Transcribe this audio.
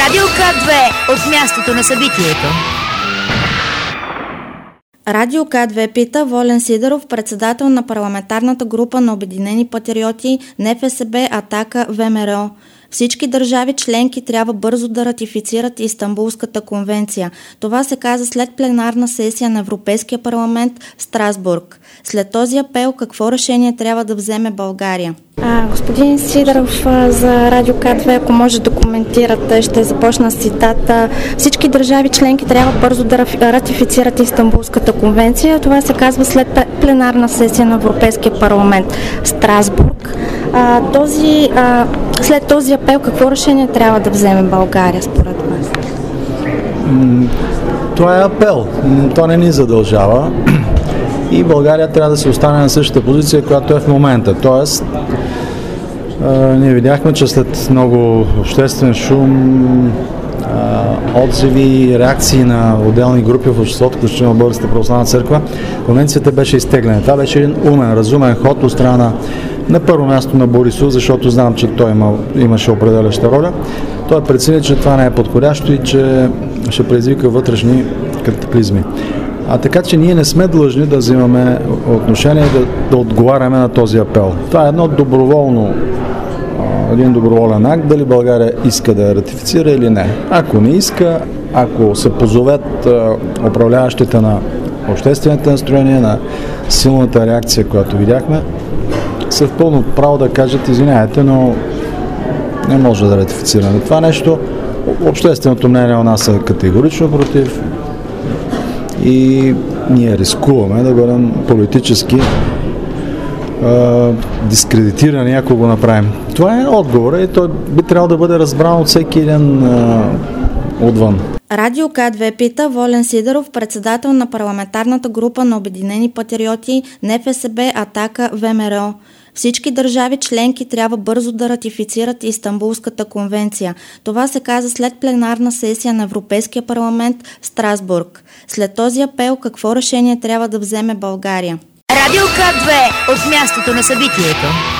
Радио К2 от мястото на събитието. Радио К2 пита Волен Сидеров, председател на парламентарната група на Обединени патриоти, НФСБ, Атака, ВМРО. Всички държави членки трябва бързо да ратифицират Истанбулската конвенция. Това се каза след пленарна сесия на Европейския парламент в Страсбург. След този апел, какво решение трябва да вземе България? Господин Сидеров, за Радио К2, ако може да коментирате, ще започна с цитата. Всички държави членки трябва бързо да ратифицират Истанбулската конвенция. Това се казва след пленарна сесия на Европейския парламент в Страсбург. След този апел, какво решение трябва да вземе България според вас? Това е апел. То не ни задължава. И България трябва да се остане на същата позиция, която е в момента. Тоест, ние видяхме, че след много обществен шум, отзиви, реакции на отделни групи в обществото, включително Българската православна църква, конвенцията беше изтеглена. Това беше един умен, разумен ход от страна на първо място на Борисов, защото знам, че той имаше определяща роля. Той прецени, че това не е подходящо и че ще предизвика вътрешни катаклизми. Така че ние не сме длъжни да взимаме отношение да отговаряме на този апел. Това е един доброволен акт, дали България иска да я ратифицира или не. Ако не иска, ако се позовет управляващите на обществените настроения, на силната реакция, която видяхме, са в пълно право да кажат: извиняйте, но не може да ратифицираме това нещо. Общественото мнение у нас е категорично против и ние рискуваме да бъдем политически дискредитирани, ако го направим. Това е отговор и той би трябвало да бъде разбран от всеки един отвън. Радио К2 пита Волен Сидеров, председател на парламентарната група на Обединени патриоти, НФСБ, Атака, ВМРО. Всички държави членки трябва бързо да ратифицират Истанбулската конвенция. Това се каза след пленарна сесия на Европейския парламент в Страсбург. След този апел, какво решение трябва да вземе България? Радио К2 от мястото на събитието.